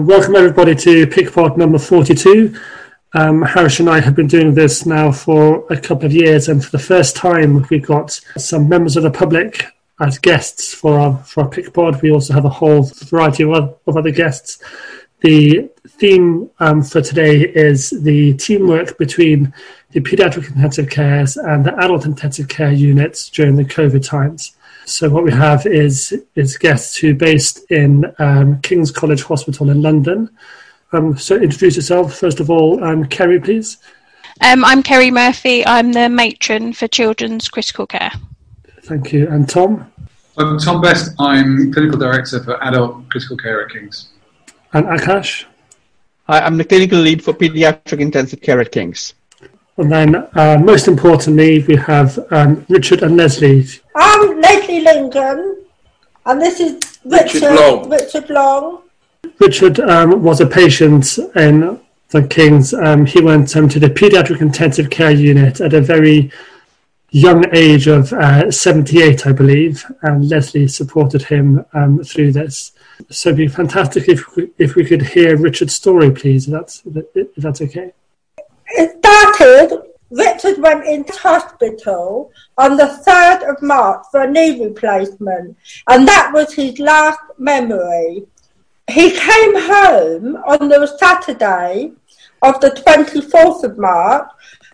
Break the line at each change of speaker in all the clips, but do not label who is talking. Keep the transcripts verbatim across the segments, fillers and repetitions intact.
Welcome everybody to PICPod number forty-two. Um, Harish and I have been doing this now for a couple of years, and for the first time we've got some members of the public as guests for our, for our PICPod. We also have a whole variety of other, of other guests. The theme um, for today is the teamwork between the paediatric intensive cares and the adult intensive care units during the COVID times. So what we have is is guests who are based in um, King's College Hospital in London. Um, so introduce yourself, first of all, um, Kerry, please.
Um, I'm Kerry Murphy. I'm the matron for Children's Critical Care. Thank
you. And Tom?
I'm Tom Best. I'm Clinical Director for Adult Critical Care at King's.
And Akash?
Hi, I'm the Clinical Lead for Paediatric Intensive Care at King's.
And then, uh, most importantly, we have um, Richard and Leslie.
I'm Leslie Lincoln, and this is Richard, Richard Long. Richard Long.
Richard um, was a patient in the King's. Um, he went um, to the Paediatric Intensive Care Unit at a very young age of uh, seventy-eight, I believe, and Leslie supported him um, through this. So it'd be fantastic if we, if we could hear Richard's story, please, if that's, if that's okay.
It started, Richard went into hospital on the third of March for a knee replacement, and that was his last memory. He came home on the Saturday of the twenty-fourth of March,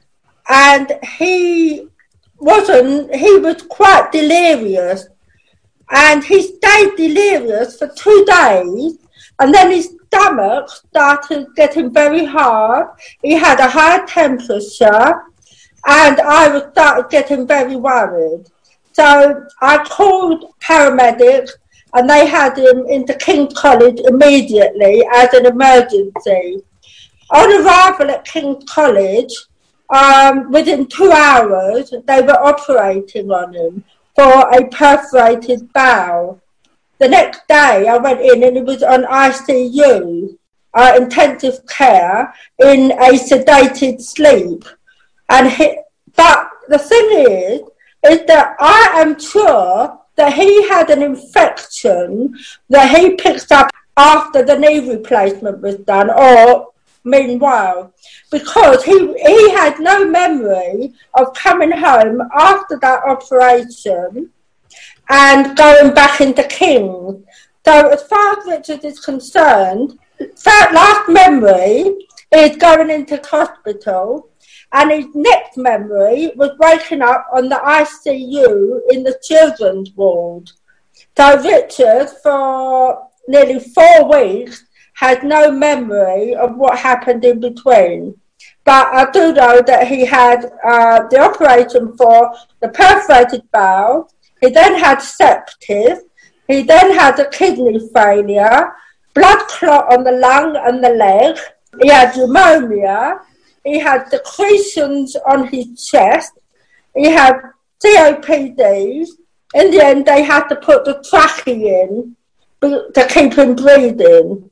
and he wasn't, he was quite delirious, and he stayed delirious for two days, and then his stomach started getting very hard. He had a high temperature, and I was started getting very worried. So I called paramedics, and they had him into King's College immediately as an emergency. On arrival at King's College, um, within two hours, they were operating on him for a perforated bowel. The next day, I went in and he was on I C U, uh, intensive care, in a sedated sleep. And he, but the thing is, is that I am sure that he had an infection that he picked up after the knee replacement was done, or meanwhile, because he he had no memory of coming home after that operation and going back into King's. So as far as Richard is concerned, that last memory is going into hospital, and his next memory was waking up on the I C U in the children's ward. So Richard, for nearly four weeks, had no memory of what happened in between. But I do know that he had uh, the operation for the perforated bowel. He then had sepsis. He then had a kidney failure, blood clot on the lung and the leg. He had pneumonia. He had secretions on his chest. He had C O P D. In the end, they had to put the trachea in to keep him breathing.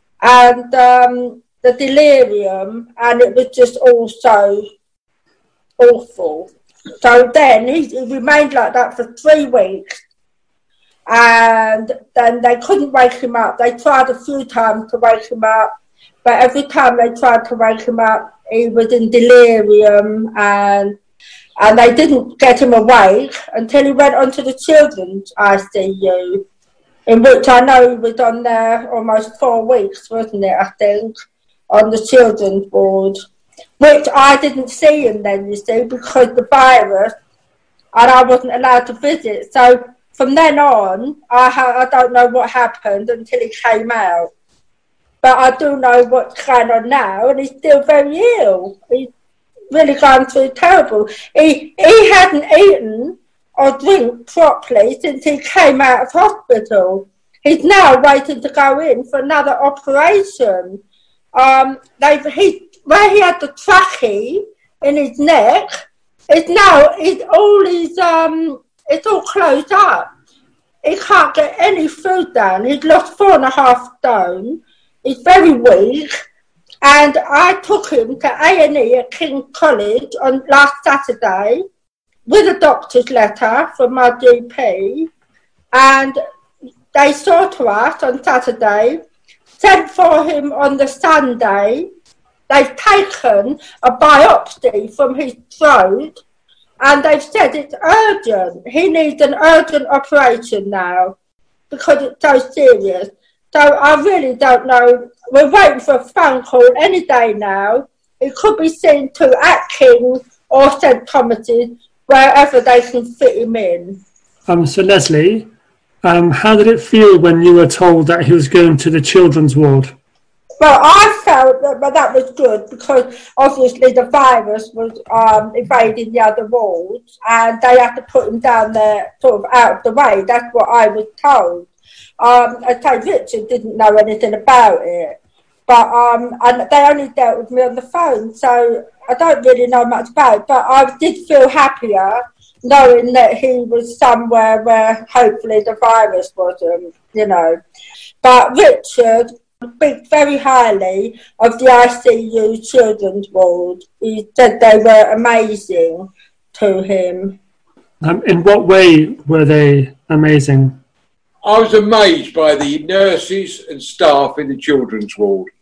And um, the delirium, and it was just all so awful. So then he, he remained like that for three weeks, and then they couldn't wake him up. They tried a few times to wake him up, but every time they tried to wake him up, he was in delirium, and and they didn't get him awake until he went onto the children's I C U, in which I know he was on there almost four weeks, wasn't it, I think, on the children's ward. Which I didn't see him then, you see, because the virus, and I wasn't allowed to visit. So from then on, I, ha- I don't know what happened until he came out. But I do know what's going on now, and he's still very ill. He's really gone through terrible. He, he hadn't eaten or drink properly since he came out of hospital. He's now waiting to go in for another operation. Um, they've, he, where he had the trachea in his neck, it's now, it's all his, um, it's all closed up. He can't get any food down. He's lost four and a half stone. He's very weak. And I took him to A and E at King's College on last Saturday with a doctor's letter from my G P. And they saw to us on Saturday sent for him on the Sunday. They've taken a biopsy from his throat and they've said it's urgent. He needs an urgent operation now because it's so serious. So I really don't know. We're waiting for a phone call any day now. It could be seen to at King's or Saint Thomas's, wherever they can fit him in.
Um, so Leslie, um, how did it feel when you were told that he was going to the children's ward?
Well, I felt that, but that was good because obviously the virus was um, invading the other wards and they had to put him down there sort of out of the way. That's what I was told. Um, I say Richard didn't know anything about it, but um, and they only dealt with me on the phone, so I don't really know much about it. But I did feel happier knowing that he was somewhere where hopefully the virus wasn't, you know. But Richard speaks very highly of the I C U children's ward. He said they were amazing to him.
Um, in what way were they amazing?
I was amazed by the nurses and staff in the children's ward.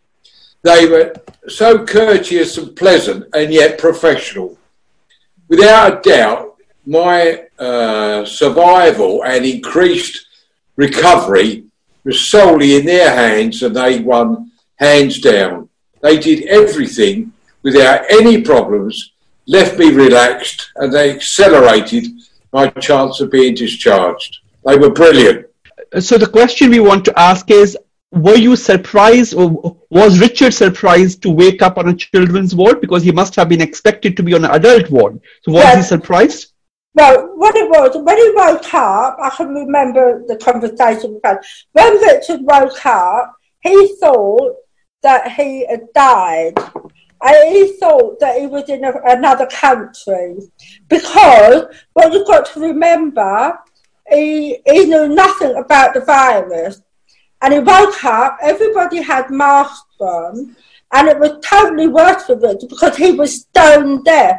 They were so courteous and pleasant and yet professional. Without a doubt, my uh, survival and increased recovery was solely in their hands and they won hands down. They did everything without any problems, left me relaxed, and they accelerated my chance of being discharged. They were brilliant.
So the question we want to ask is, were you surprised, or was Richard surprised to wake up on a children's ward? Because he must have been expected to be on an adult ward. So was
Yes.
he surprised?
Well, what it was, when he woke up, I can remember the conversation we had. When Richard woke up, he thought that he had died. And he thought that he was in a, another country. Because what you've got to remember, he, he knew nothing about the virus. And he woke up, everybody had masks on, and it was totally worse for Richard because he was stone deaf.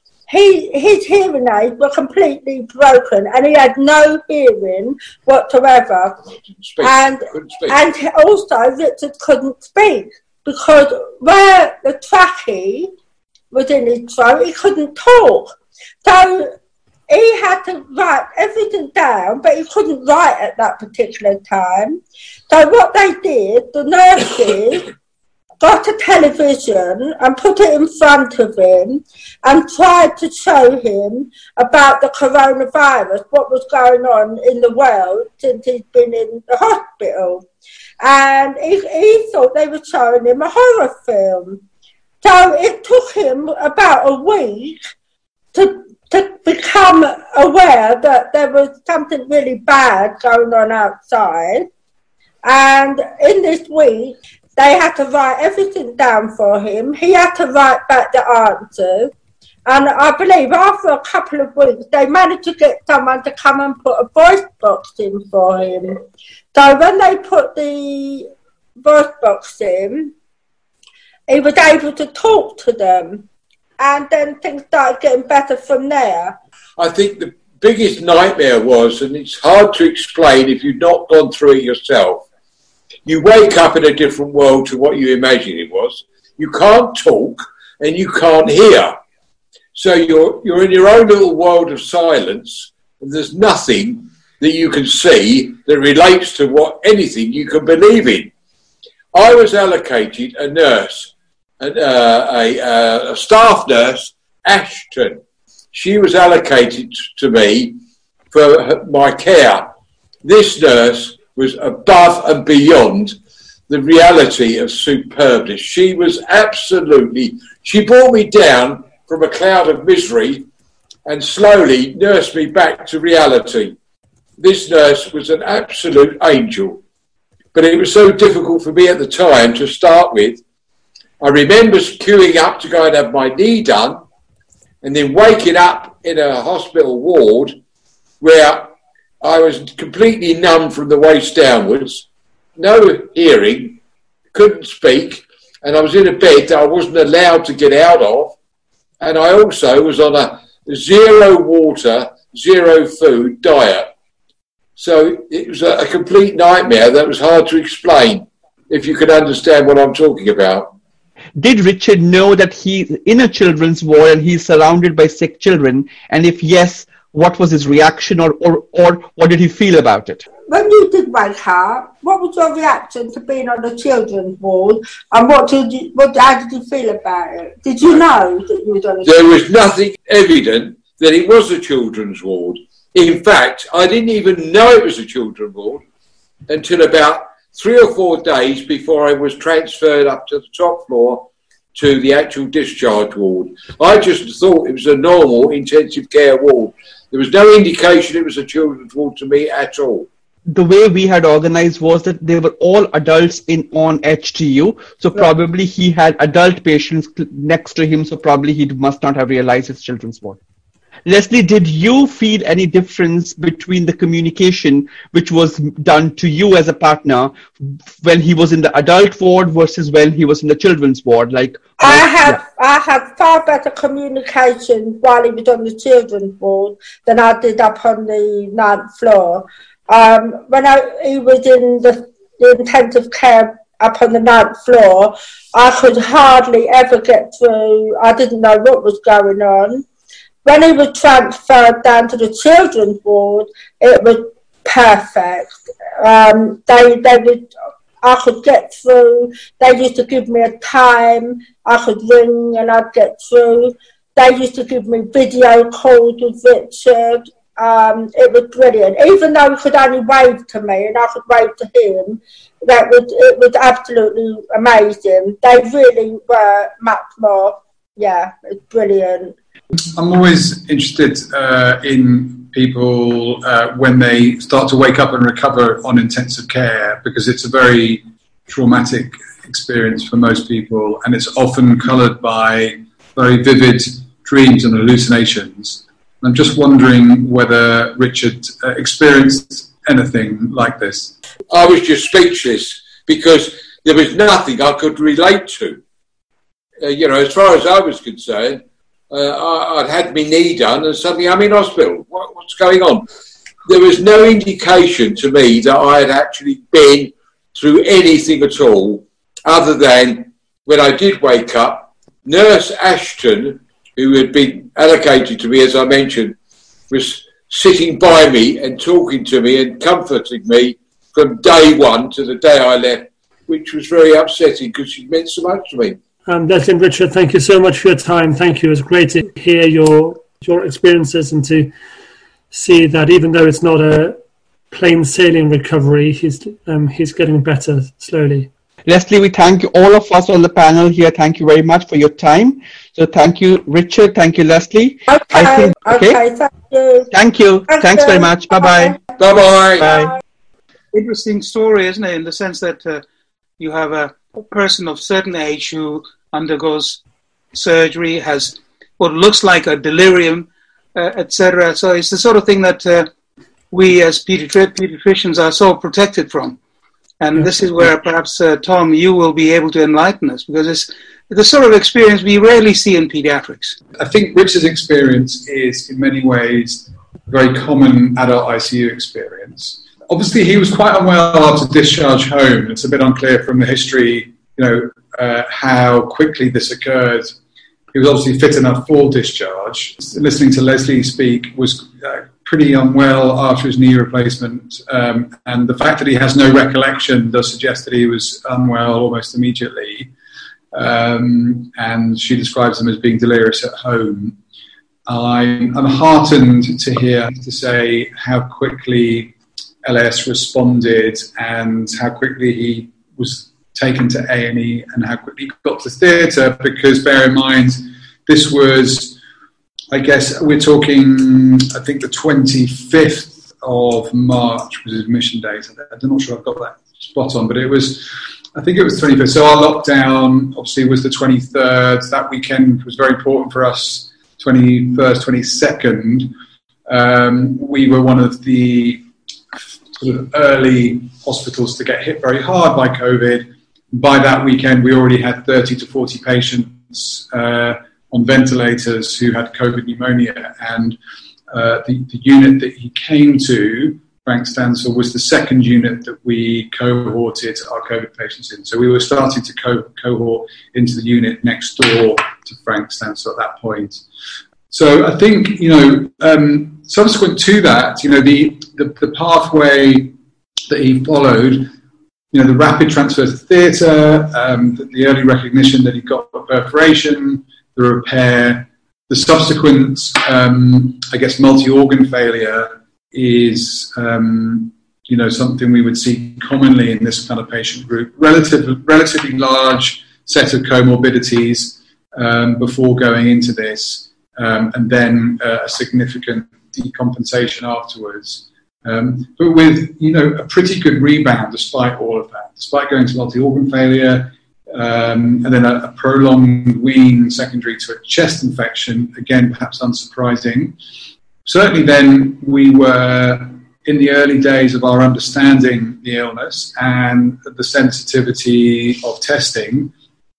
He, his hearing aids were completely broken and he had no hearing whatsoever.
Speak.
And,
Couldn't speak.
and also Richard couldn't speak because where the trachea was in his throat, he couldn't talk. So he had to write everything down, but he couldn't write at that particular time. So what they did, the nurses got a television and put it in front of him and tried to show him about the coronavirus, what was going on in the world since he's been in the hospital. And he, he thought they were showing him a horror film. So it took him about a week to, to become aware that there was something really bad going on outside. And in this week, they had to write everything down for him. He had to write back the answers. And I believe after a couple of weeks, they managed to get someone to come and put a voice box in for him. So when they put the voice box in, he was able to talk to them. And then things started getting better from there.
I think the biggest nightmare was, and it's hard to explain if you've not gone through it yourself, you wake up in a different world to what you imagined it was. You can't talk and you can't hear. So you're you're in your own little world of silence and there's nothing that you can see that relates to what anything you can believe in. I was allocated a nurse, a, uh, a, a staff nurse, Ashton. She was allocated to me for her, my care. This nurse was above and beyond the reality of superbness. She was absolutely, she brought me down from a cloud of misery and slowly nursed me back to reality. This nurse was an absolute angel, but it was so difficult for me at the time to start with. I remember queuing up to go and have my knee done and then waking up in a hospital ward where I was completely numb from the waist downwards, no hearing, couldn't speak, and I was in a bed that I wasn't allowed to get out of, and I also was on a zero water, zero food diet. So it was a, a complete nightmare that was hard to explain. if you could understand what I'm talking about.
Did Richard know that he's in a children's ward and he's surrounded by sick children? And if yes, what was his reaction, or, or, or what did he feel about it?
When you did wake up, what was your reaction to being on the children's ward, and what did you, what, how did you feel about it? Did you know that you were on a
There was nothing evident that it was a children's ward. In fact, I didn't even know it was a children's ward until about three or four days before I was transferred up to the top floor to the actual discharge ward. I just thought it was a normal intensive care ward. There was no indication it was a children's ward to me at all.
The way we had organized was that they were all adults in on H T U, so probably he had adult patients next to him, so probably he must not have realized it's children's ward. Leslie, did you feel any difference between the communication which was done to you as a partner when he was in the adult ward versus when he was in the children's ward? Like
I have, yeah. I had far better communication while he was on the children's ward than I did up on the ninth floor. Um, when I, he was in the, the intensive care up on the ninth floor, I could hardly ever get through. I didn't know what was going on. When he was transferred down to the children's ward, it was perfect. Um, they, they would, I could get through. They used to give me a time. I could ring and I'd get through. They used to give me video calls with Richard. Um, it was brilliant. Even though he could only wave to me and I could wave to him, that was, it was absolutely amazing. They really were much more, yeah, it's brilliant.
I'm always interested uh, in people uh, when they start to wake up and recover on intensive care, because it's a very traumatic experience for most people, and it's often coloured by very vivid dreams and hallucinations. I'm just wondering whether Richard uh, experienced anything like this.
I was just speechless because there was nothing I could relate to. Uh, you know, as far as I was concerned, Uh, I, I'd had my knee done and suddenly I'm in hospital. What, what's going on? There was no indication to me that I had actually been through anything at all, other than when I did wake up, Nurse Ashton, who had been allocated to me, as I mentioned, was sitting by me and talking to me and comforting me from day one to the day I left, which was very upsetting because she meant so much to me.
Um, Leslie and Richard, thank you so much for your time. Thank you. It was great to hear your your experiences and to see that even though it's not a plain sailing recovery, he's um, he's getting better slowly.
Leslie, we thank you, all of us on the panel here. Thank you very much for your time. So thank you, Richard. Thank you, Leslie.
Okay, I think, okay. okay, thank you.
Thank you.
Thank
Thanks
you.
very much. Bye-bye.
Bye-bye.
Bye.
Interesting story, isn't it, in the sense that uh, you have a person of certain age who undergoes surgery, has what looks like a delirium, uh, et cetera. So it's the sort of thing that uh, we as pediatri- pediatricians are so protected from. And this is where perhaps, uh, Tom, you will be able to enlighten us, because it's the sort of experience we rarely see in pediatrics.
I think Richard's experience is, in many ways, a very common adult I C U experience. Obviously, he was quite unwell after discharge home. It's a bit unclear from the history, you know, uh, how quickly this occurred. He was obviously fit enough for discharge. Listening to Leslie speak, was uh, pretty unwell after his knee replacement, um, and the fact that he has no recollection does suggest that he was unwell almost immediately. Um, and she describes him as being delirious at home. I'm, I'm heartened to hear, to say how quickly L A S responded and how quickly he was taken to A and E and how quickly he got to theatre, because bear in mind, this was, I guess, we're talking, I think the twenty-fifth of March was his admission date. I'm not sure I've got that spot on, but it was, I think it was twenty-fifth. So our lockdown obviously was the twenty-third. That weekend was very important for us, twenty-first, twenty-second. Um, we were one of the sort of early hospitals to get hit very hard by COVID. By that weekend, we already had thirty to forty patients uh, on ventilators who had COVID pneumonia. And uh, the, the unit that he came to Frank Stansell was the second unit that we cohorted our COVID patients in. So we were starting to co- cohort into the unit next door to Frank Stansell at that point. So I think, you know, um, subsequent to that, you know, the, the, the pathway that he followed, you know, the rapid transfer to theatre, um, the, the early recognition that he got perforation, the repair, the subsequent, um, I guess, multi-organ failure is, um, you know, something we would see commonly in this kind of patient group. Relative, relatively large set of comorbidities um, before going into this, um, and then uh, a significant decompensation afterwards. Um, but with, you know, a pretty good rebound despite all of that, despite going to multi-organ failure, um, and then a, a prolonged wean secondary to a chest infection, again, perhaps unsurprising. Certainly then we were in the early days of our understanding the illness and the sensitivity of testing.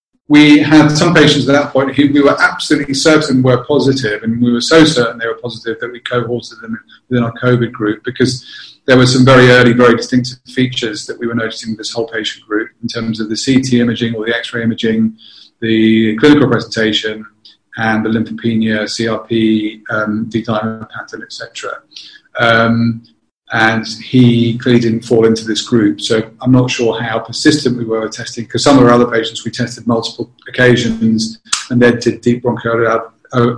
We had some patients at that point who we were absolutely certain were positive, and we were so certain they were positive that we cohorted them within our COVID group because there were some very early, very distinctive features that we were noticing with this whole patient group in terms of the C T imaging or the X-ray imaging, the clinical presentation, and the lymphopenia, C R P, um, D-dimer pattern, et cetera. Um, and he clearly didn't fall into this group. So I'm not sure how persistent we were testing, because some of our other patients we tested multiple occasions and then did deep bronchoalveolar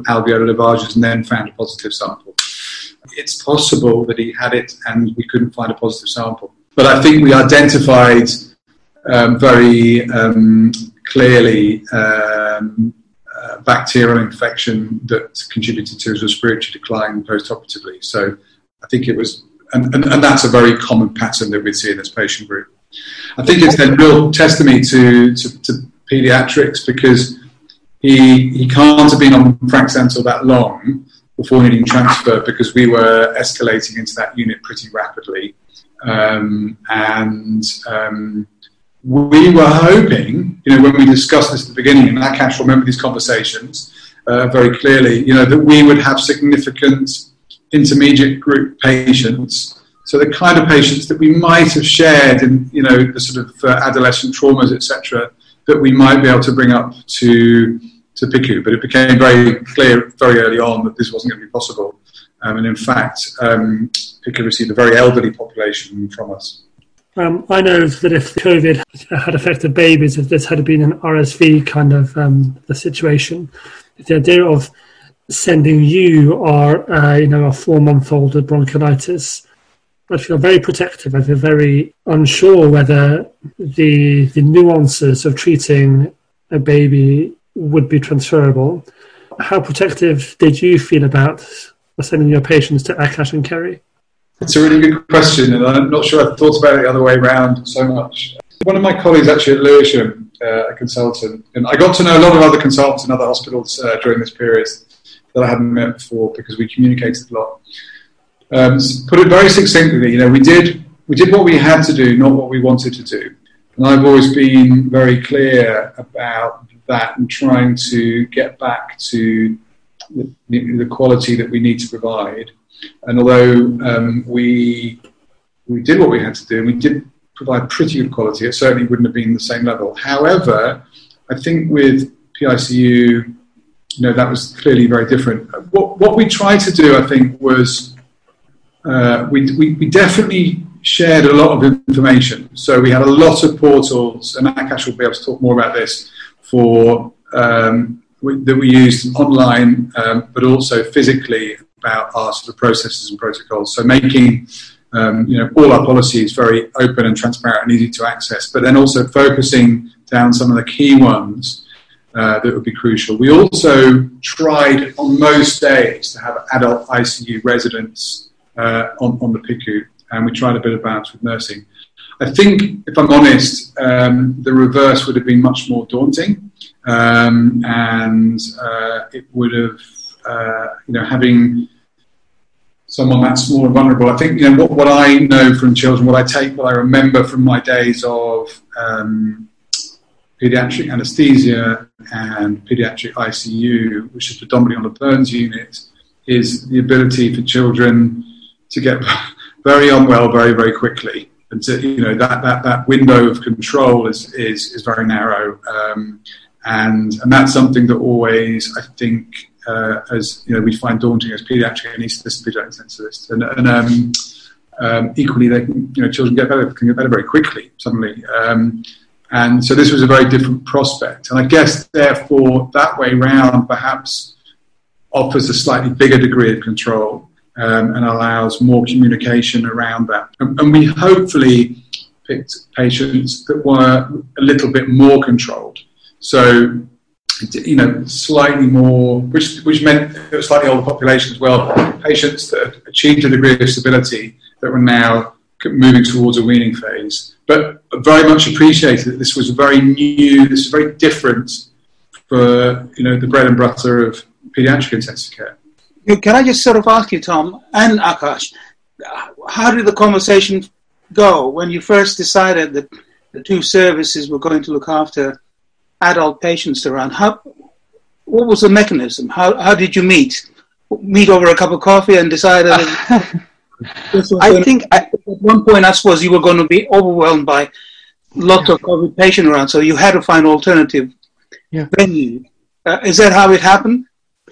lavages and then found a positive sample. It's possible that he had it and we couldn't find a positive sample. But I think we identified um, very um, clearly um, uh, bacterial infection that contributed to his respiratory decline post-operatively. So I think it was, and, and, and that's a very common pattern that we see in this patient group. I think it's then real testimony to, to, to paediatrics, because he he can't have been on Frank Stansell that long before needing transfer, because we were escalating into that unit pretty rapidly. Um, and um, we were hoping, you know, when we discussed this at the beginning, and Akash will remember these conversations uh, very clearly, you know, that we would have significant intermediate group patients. So the kind of patients that we might have shared in, you know, the sort of uh, adolescent traumas, et cetera, that we might be able to bring up to to P I C U. But it became very clear very early on that this wasn't going to be possible. Um, and in fact, um, P I C U received a very elderly population from us.
Um, I know that if COVID had affected babies, if this had been an R S V kind of um, the situation, the idea of sending you or uh, you know a four-month-old with bronchiolitis, I feel very protective. I feel very unsure whether the the nuances of treating a baby would be transferable. How protective did you feel about sending your patients to Akash and Kerry?
It's a really good question, and I'm not sure I've thought about it the other way around so much. One of my colleagues actually at Lewisham, uh, a consultant, and I got to know a lot of other consultants in other hospitals uh, during this period that I hadn't met before, because we communicated a lot. Um, put it very succinctly, you know, we did we did what we had to do, not what we wanted to do. And I've always been very clear about that and trying to get back to the, the quality that we need to provide. And although um, we we did what we had to do, and we did provide pretty good quality, it certainly wouldn't have been the same level. However, I think with P I C U, you know, that was clearly very different. What what we tried to do, I think, was uh, we, we we definitely shared a lot of information. So we had a lot of portals, and Akash will be able to talk more about this, for um, we, that we used online, um, but also physically, about our sort of processes and protocols. So making um, you know all our policies very open and transparent and easy to access, but then also focusing down some of the key ones uh, that would be crucial. We also tried on most days to have adult I C U residents uh, on, on the P I C U, and we tried a bit of balance with nursing. I think, if I'm honest, um, the reverse would have been much more daunting, um, and uh, it would have, uh, you know, having someone that small and vulnerable. I think, you know, what, what I know from children, what I take, what I remember from my days of um, paediatric anaesthesia and paediatric I C U, which is predominantly on the burns unit, is the ability for children to get very unwell very, very quickly. And to, you know, that, that, that window of control is, is, is very narrow. Um, and, and that's something that always, I think, uh, as you know, we find daunting as paediatric anaesthetists and paediatric intensivists. And, and um, um, equally, they can, you know, children get better, can get better very quickly, suddenly. Um, and so this was a very different prospect. And I guess, therefore, that way round perhaps offers a slightly bigger degree of control. Um, and allows more communication around that. And, and we hopefully picked patients that were a little bit more controlled. So, you know, slightly more, which which meant a slightly older population as well, patients that achieved a degree of stability that were now moving towards a weaning phase. But very much appreciated that this was very new, this is very different for, you know, the bread and butter of paediatric intensive care.
Can I just sort of ask you, Tom and Akash, how did the conversation go when you first decided that the two services were going to look after adult patients around? How, what was the mechanism? How how did you meet? Meet over a cup of coffee and decide that this was
I think I,
at one point, I suppose you were going to be overwhelmed by lots of COVID patients around, so you had to find alternative
yeah.
venue. Uh, is that how it happened?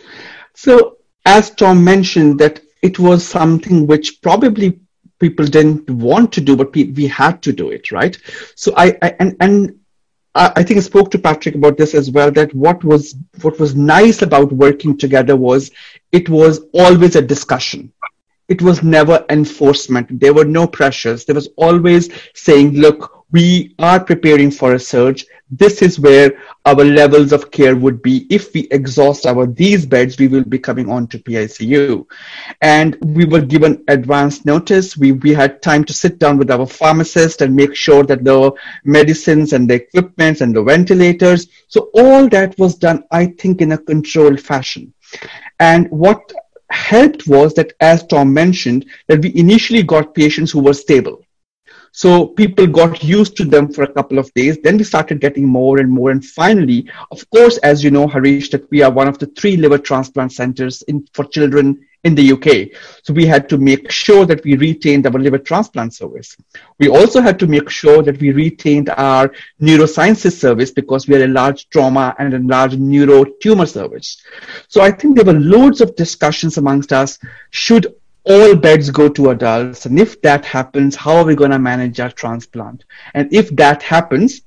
So, as Tom mentioned, that it was something which probably people didn't want to do, but we, we had to do it, right? So I, I and and I think I spoke to Patrick about this as well. That what was what was nice about working together was it was always a discussion. It was never enforcement. There were no pressures. There was always saying, look, we are preparing for a surge. This is where our levels of care would be. If we exhaust our these beds, we will be coming on to P I C U. And we were given advance notice. We, we had time to sit down with our pharmacist and make sure that the medicines and the equipment and the ventilators. So all that was done, I think, in a controlled fashion. And what helped was that, as Tom mentioned, that we initially got patients who were stable. So people got used to them for a couple of days. Then we started getting more and more. And finally, of course, as you know, Harish, that we are one of the three liver transplant centers in, for children in the U K. So we had to make sure that we retained our liver transplant service. We also had to make sure that we retained our neurosciences service because we are a large trauma and a large neuro tumor service. So I think there were loads of discussions amongst us. Should all beds go to adults? And if that happens, how are we going to manage our transplant? And if that happens,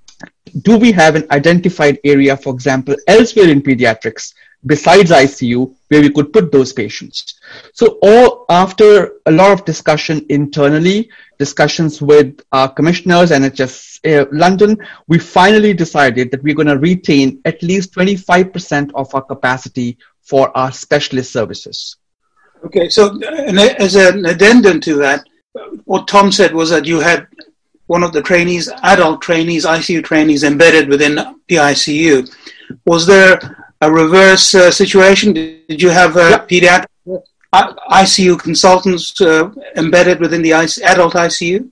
do we have an identified area, for example, elsewhere in pediatrics, besides I C U, where we could put those patients? So all after a lot of discussion internally, discussions with our commissioners, N H S uh, London, we finally decided that we're going to retain at least twenty-five percent of our capacity for our specialist services.
Okay, so as an addendum to that, what Tom said was that you had one of the trainees, adult trainees, I C U trainees embedded within P I C U. Was there a reverse uh, situation? Did you have uh,
yeah.
pediatric I C U consultants uh, embedded within the I C- adult I C U?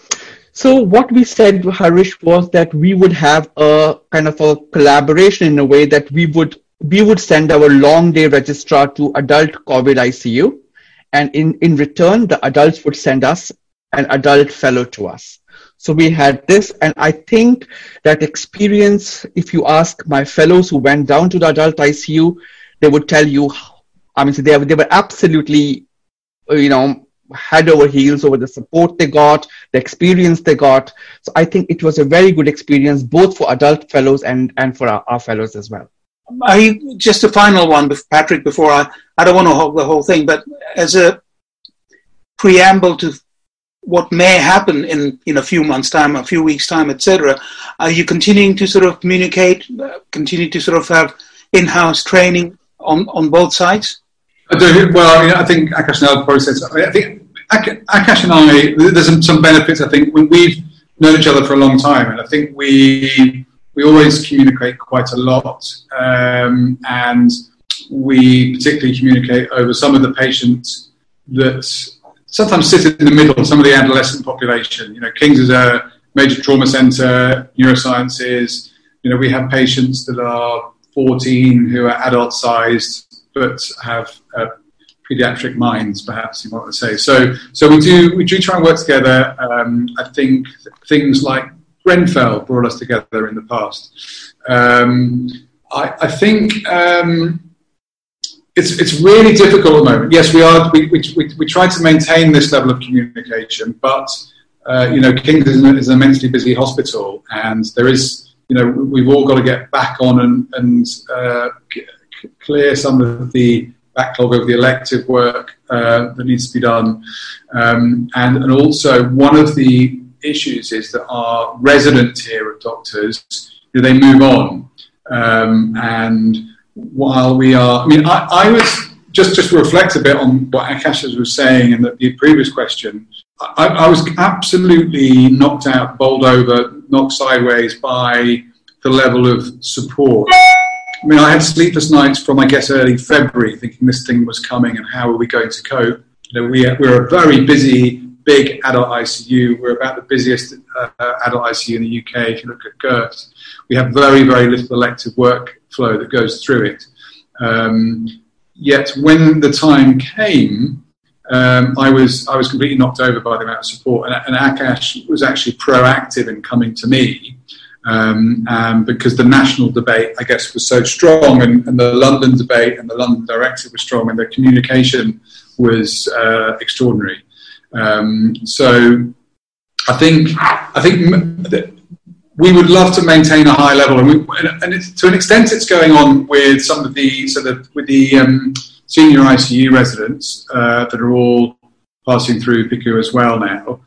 So what we said, Harish, was that we would have a kind of a collaboration in a way that we would we would send our long day registrar to adult COVID I C U, and in, in return, the adults would send us an adult fellow to us. So we had this, and I think that experience, if you ask my fellows who went down to the adult I C U, they would tell you, I mean, they, they were absolutely, you know, head over heels over the support they got, the experience they got. So I think it was a very good experience, both for adult fellows and, and for our, our fellows as well.
I, just a final one, Patrick, before I, I don't want to hold the whole thing, but as a preamble to what may happen in, in a few months' time, a few weeks' time, et cetera, are you continuing to sort of communicate, uh, continue to sort of have in-house training on, on both sides?
I do. Well, I mean, I think Akash and I probably said something. I think Akash and I, there's some, some benefits, I think, when we've known each other for a long time, and I think we we always communicate quite a lot, um, and we particularly communicate over some of the patients that sometimes sit in the middle, some of the adolescent population. You know, King's is a major trauma centre, neurosciences. You know, we have patients that are fourteen who are adult-sized but have uh, pediatric minds, perhaps you want to say. So, so we do we do try and work together. Um, I think things like Grenfell brought us together in the past. Um, I, I think um, it's it's really difficult at the moment. Yes, we are. We we we, we try to maintain this level of communication, but uh, you know, King's is an, is an immensely busy hospital, and there is, you know, we've all got to get back on and and uh, c- clear some of the backlog of the elective work uh, that needs to be done, um, and and also one of the issues is that our resident tier of doctors, you know, they move on, um, and while we are, I mean, I, I was just just to reflect a bit on what Akash was saying in the, the previous question. I, I was absolutely knocked out, bowled over, knocked sideways by the level of support. I mean, I had sleepless nights from, I guess, early February, thinking this thing was coming and how are we going to cope. You know, we, we're a very busy, big adult I C U. We're about the busiest uh, adult I C U in the U K. If you look at Girth, we have very, very little elective workflow that goes through it. Um, yet when the time came, um, I was I was completely knocked over by the amount of support. And, and Akash was actually proactive in coming to me. Um, um, because the national debate, I guess, was so strong, and, and the London debate and the London directive was strong, and the communication was uh, extraordinary. Um, so, I think I think that we would love to maintain a high level, and, we, and it's, to an extent, it's going on with some of the so that with the um, senior I C U residents uh, that are all passing through P I C U as well now.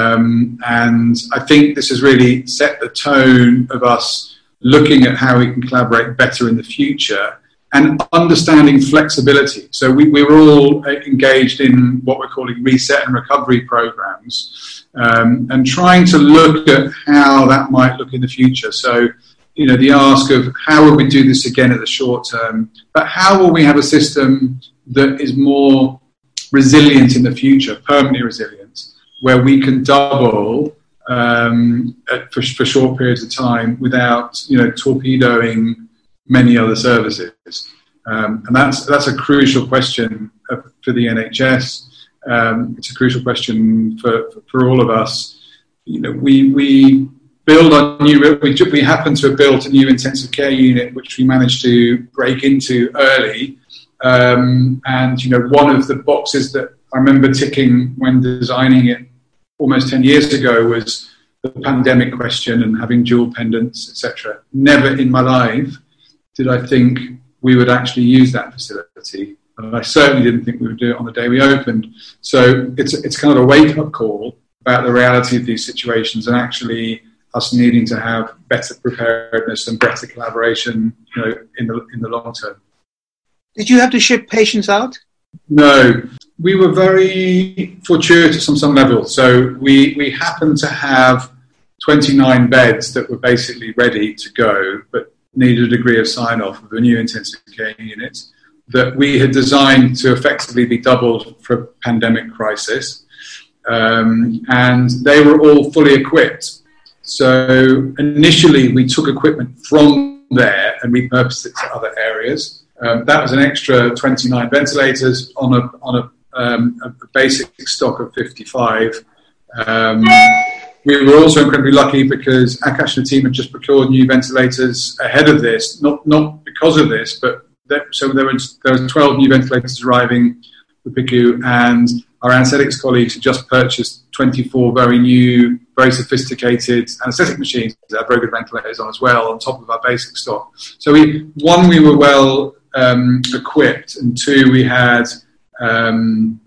Um, and I think this has really set the tone of us looking at how we can collaborate better in the future and understanding flexibility. So we, we were all engaged in what we're calling reset and recovery programs, um, and trying to look at how that might look in the future. So, you know, the ask of how will we do this again at the short term, but how will we have a system that is more resilient in the future, permanently resilient, where we can double um, at, for, for short periods of time without, you know, torpedoing many other services. Um, and that's that's a crucial question for the N H S. Um, it's a crucial question for, for, for all of us. You know, we we build a new. We we happen to have built a new intensive care unit, which we managed to break into early. Um, and you know, one of the boxes that I remember ticking when designing it almost ten years ago was the pandemic question and having dual pendants, et cetera. Never in my life did I think we would actually use that facility. And I certainly didn't think we would do it on the day we opened. So it's it's kind of a wake-up call about the reality of these situations and actually us needing to have better preparedness and better collaboration, you know, in the in the long term.
Did you have to ship patients out?
No. We were very fortuitous on some level. So we, we happened to have twenty-nine beds that were basically ready to go, but needed a degree of sign-off of a new intensive care unit that we had designed to effectively be doubled for a pandemic crisis. Um, and they were all fully equipped. So initially we took equipment from there and repurposed it to other areas. Um, that was an extra twenty-nine ventilators on a on a Um, a basic stock of fifty-five. Um, we were also incredibly lucky because Akash and the team had just procured new ventilators ahead of this, not not because of this, but that, so there was there was twelve new ventilators arriving for P I C U, and our anaesthetics colleagues had just purchased twenty-four very new, very sophisticated anaesthetic machines that had very good ventilators on as well, on top of our basic stock. So we, one, we were well um, equipped, and two, we had Um,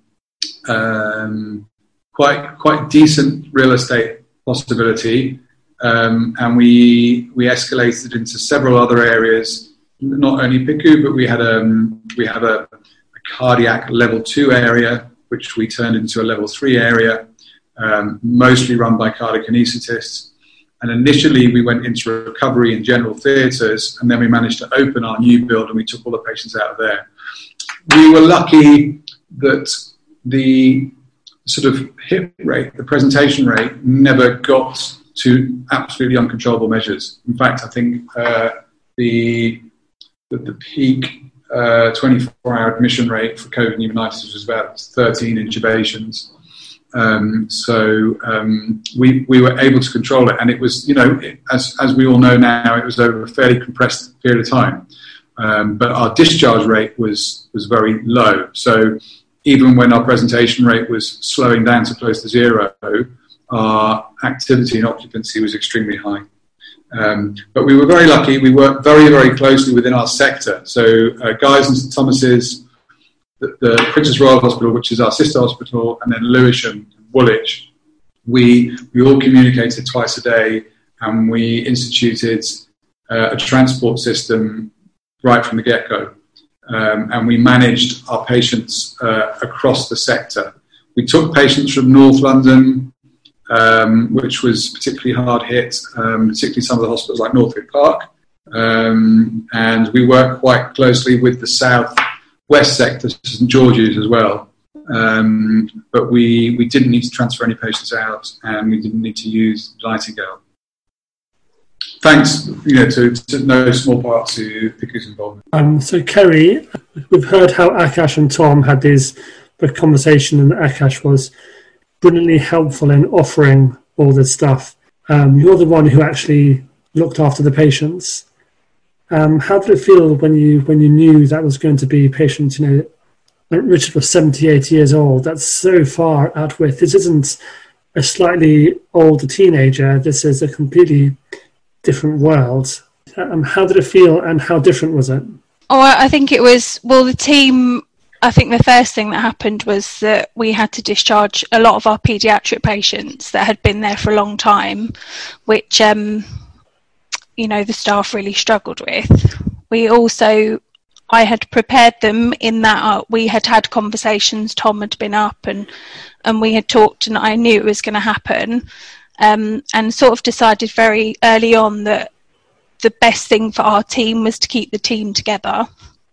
um, quite quite decent real estate possibility, um, and we we escalated into several other areas. Not only P I C U, but we had um we have a, a cardiac level two area, which we turned into a level three area, um, mostly run by cardiac anaesthetists. And initially, we went into recovery and general theatres, and then we managed to open our new build, and we took all the patients out of there. We were lucky that the sort of hit rate, the presentation rate, never got to absolutely uncontrollable measures. In fact, I think uh, the, the the peak uh, twenty-four hour admission rate for COVID pneumonitis was about thirteen intubations. Um, so um, we we were able to control it, and it was, you know, as as we all know now, it was over a fairly compressed period of time. Um, but our discharge rate was was very low. So even when our presentation rate was slowing down to close to zero, our activity and occupancy was extremely high. Um, but we were very lucky. We worked very, very closely within our sector. So uh, Guy's and St Thomas's, the, the Princess Royal Hospital, which is our sister hospital, and then Lewisham and Woolwich, we, we all communicated twice a day, and we instituted uh, a transport system right from the get-go. Um, and we managed our patients uh, across the sector. We took patients from North London, um, which was particularly hard hit, um, particularly some of the hospitals like Northwick Park. Um, and we worked quite closely with the South West sector, St George's as well. Um, but we, we didn't need to transfer any patients out, and we didn't need to use Nightingale. Thanks, you know, to, to no small part to Piku's involvement.
Um, so, Kerry, we've heard how Akash and Tom had this the conversation, and Akash was brilliantly helpful in offering all this stuff. Um, you're the one who actually looked after the patients. Um, how did it feel when you when you knew that was going to be patients? You know, Richard was seventy-eight years old. That's so far out with. This isn't a slightly older teenager. This is a completely different world. Um, how did it feel, and how different was it?
Oh, I think it was, well, the team, I think the first thing that happened was that we had to discharge a lot of our paediatric patients that had been there for a long time, which, um, you know, the staff really struggled with. We also, I had prepared them in that uh, we had had conversations, Tom had been up and, and we had talked, and I knew it was going to happen. Um, and sort of decided very early on that the best thing for our team was to keep the team together,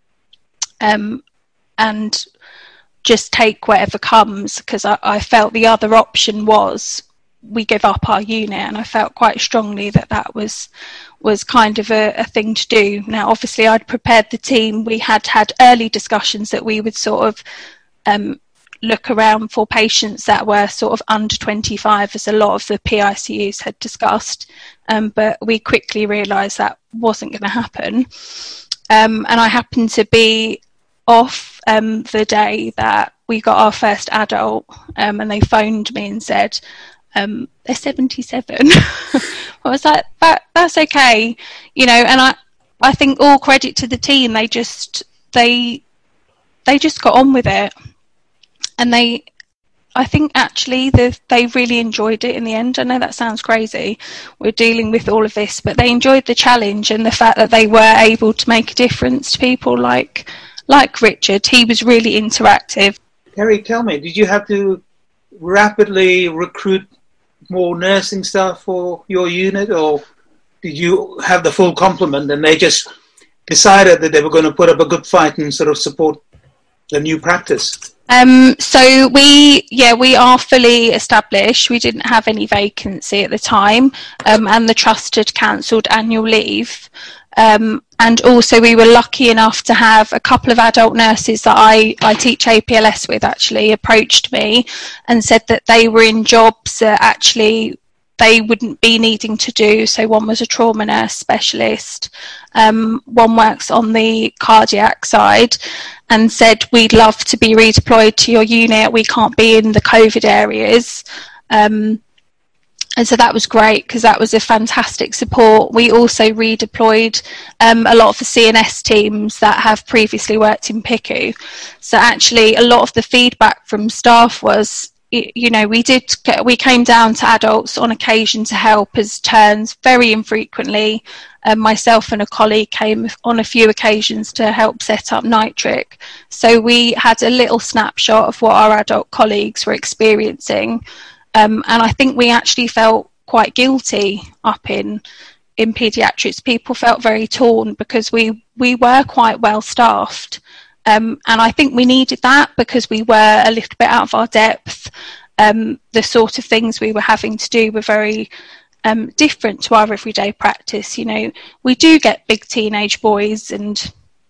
um, and just take whatever comes, because I, I felt the other option was we give up our unit, and I felt quite strongly that that was was kind of a, a thing to do. Now, obviously, I'd prepared the team. We had had early discussions that we would sort of um, look around for patients that were sort of under twenty-five, as a lot of the P I C Us had discussed, um, but we quickly realised that wasn't going to happen. Um, and I happened to be off um, the day that we got our first adult, um, and they phoned me and said, um, they're seventy-seven. I was like, that, that's okay, you know, and I, I think all credit to the team. They just, they, they just got on with it. And they, I think actually they really enjoyed it in the end. I know that sounds crazy. We're dealing with all of this, but they enjoyed the challenge and the fact that they were able to make a difference to people like like Richard. He was really interactive.
Kerry, tell me, did you have to rapidly recruit more nursing staff for your unit, or did you have the full complement and they just decided that they were going to put up a good fight and sort of support the new practice?
Um, so we, yeah, we are fully established. We didn't have any vacancy at the time, um, and the trust had cancelled annual leave. Um, and also we were lucky enough to have a couple of adult nurses that I, I teach A P L S with actually approached me and said that they were in jobs that actually they wouldn't be needing to do. So one was a trauma nurse specialist, um, one works on the cardiac side, and said, we'd love to be redeployed to your unit. We can't be in the COVID areas. Um, and so that was great, because that was a fantastic support. We also redeployed um, a lot of the C N S teams that have previously worked in P I C U. So actually a lot of the feedback from staff was, you know, we did, we came down to adults on occasion to help as turns, very infrequently. Um, myself and a colleague came on a few occasions to help set up Nitric. So we had a little snapshot of what our adult colleagues were experiencing. Um, and I think we actually felt quite guilty up in, in paediatrics. People felt very torn because we, we were quite well staffed. Um, and I think we needed that because we were a little bit out of our depth. Um, the sort of things we were having to do were very um, different to our everyday practice. You know, we do get big teenage boys and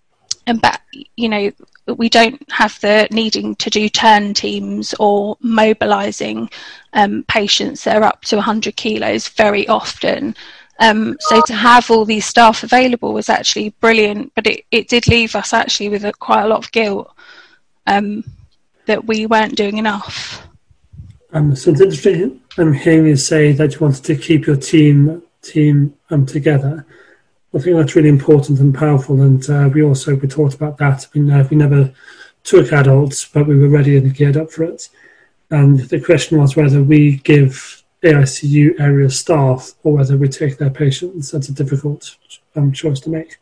and but you know, we don't have the needing to do turn teams or mobilising um, patients that are up to one hundred kilos very often. Um, so to have all these staff available was actually brilliant, but it, it did leave us actually with a, quite a lot of guilt um, that we weren't doing enough.
Um, so it's interesting I'm hearing you say that you wanted to keep your team team um, together. I think that's really important and powerful, and uh, we also we talked about that. I mean, uh, we never took adults, but we were ready and geared up for it. And the question was whether we give A I C U area staff or whether we take their patients. That's a difficult um, choice to make.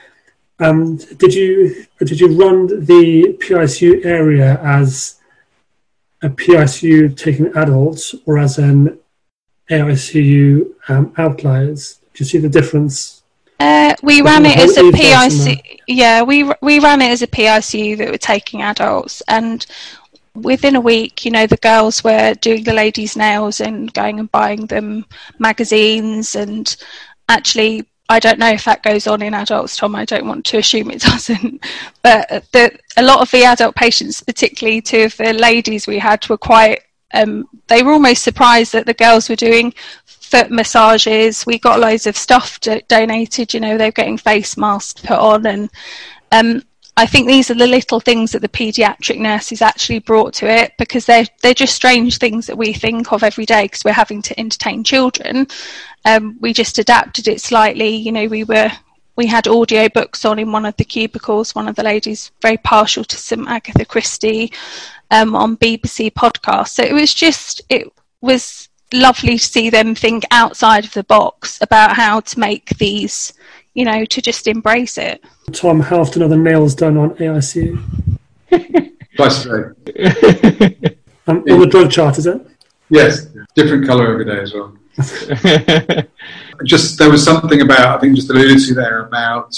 Um, did you did you run the P I C U area as a P I C U taking adults or as an A I C U um, outliers? Do you see the difference?
Uh, we ran it as a P I C U. Yeah, we we ran it as a P I C U that were taking adults, and within a week, you know, the girls were doing the ladies' nails and going and buying them magazines. And actually, I don't know if that goes on in adults, Tom. I don't want to assume it doesn't. But the, a lot of the adult patients, particularly two of the ladies we had, were quite. Um, they were almost surprised that the girls were doing foot massages. We got loads of stuff do- donated. You know, they're getting face masks put on, and um, I think these are the little things that the paediatric nurses actually brought to it, because they're they're just strange things that we think of every day because we're having to entertain children. Um, we just adapted it slightly. You know, we were we had audio books on in one of the cubicles. One of the ladies very partial to some Agatha Christie um, on B B C podcast. So it was just it was. lovely to see them think outside of the box about how to make these, you know, to just embrace it.
Tom, how often are the nails done on A I C U?
Twice a day.
Um, on the drug chart, is it?
Yes, different colour every day as well. Just there was something about, I think just alluded to there about